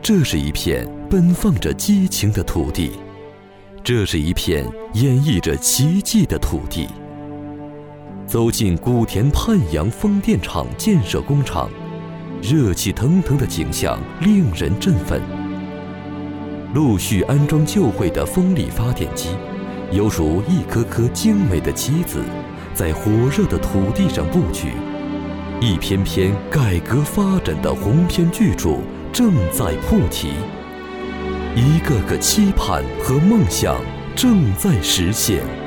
这是一片奔放着激情的土地，这是一片演绎着奇迹的土地。走进古田泮阳风电场建设工厂，热气腾腾的景象令人振奋。陆续安装就位的风力发电机，犹如一颗颗精美的棋子，在火热的土地上布局。一篇篇改革发展的鸿篇巨著正在铺题，一个个期盼和梦想正在实现。